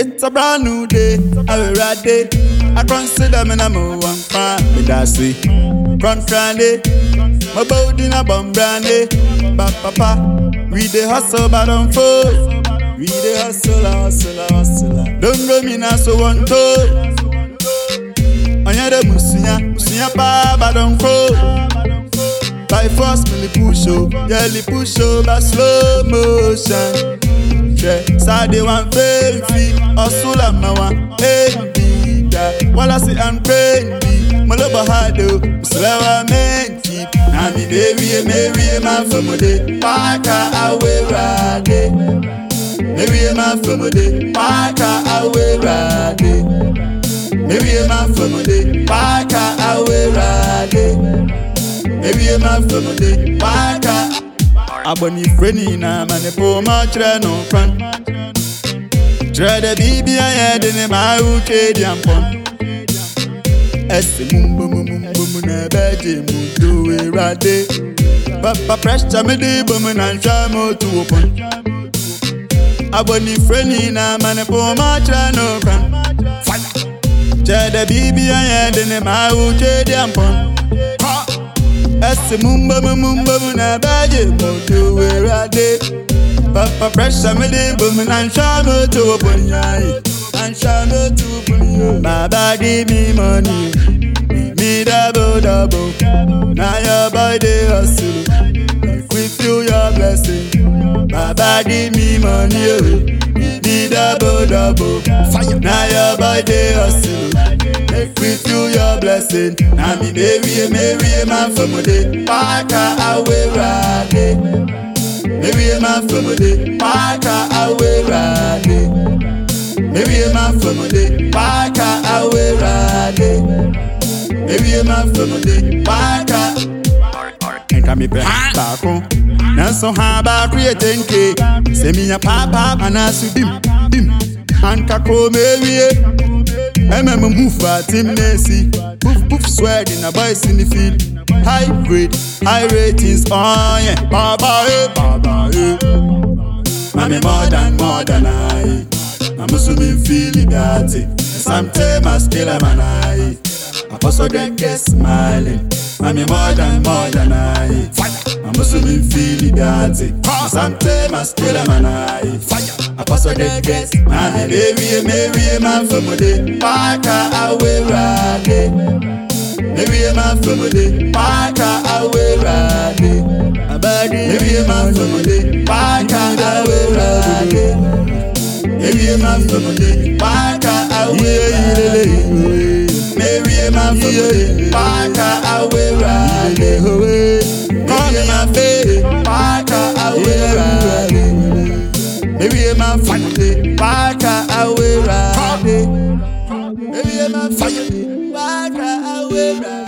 It's a brand new day, I'm ready. I consider me number one fan. Me that's it. Front Friday, my body na bomb brandy. Papa, we the hustle but don't fall. We the hustle. Don't go me now so one toe. Anya de musinya pa but don't fall. By force me push up, push up by slow motion. Yeah, Saturday one fail free, Osula mawa, hey, while I see and pray, my love hard do, slow man keep. Now me Mary, my family, Parker away rade. Mary, my family, Parker away rade. Mary, my family, Parker away rade. Mary, my family, Parker. Aboni freni na mane po ma chere no kwan. Chere de bibi aye de ne ma uche di ampon. Ese mumbo na beje mu do we rade. Papa pressure me di bum na ncha mo tu opon. Aboni freni na mane po ma chere no kwan. Chere de bibi aye de ne ma uche di ampon. Ese mumbo na beje mo do we rade. Papa pressure me di bum na ncha mo tu opon yai. Ncha mo tu opon. My body me money. Me double. Now your body hustle. If we feel your blessing. My body me money. Me double. Fire. Now your body hustle. If we feel your blessing. Now me Mary, my family. Parker away rade. Mary, my family. Parker away rade. Mary, my family. Parker away rade. Maybe my family, Parker. And come back home. Now so how about creating cake? Say me a papa and I see dim. And kako maybe. Move for Team Nancy. Poof, sweat in a boys in the field. High grade, high ratings, oh yeah. Baba. Mami more than I. I'm assuming feeling that. Sometimes I still am an eye. I also get smiling. Mami more than I. I'm assuming feeling that. Sometimes I still am an eye. I also get smiling. Mary, my family. Parker away rade. Mary, my family. Parker away rade. Mary, my family. Parker away rade. Mary, my family. Parker away rade. Mary, my family. Parker away rade. Call me my baby. Parker away rade. Mary, my family. Parker away rade. Mary, my family. Parker away rade.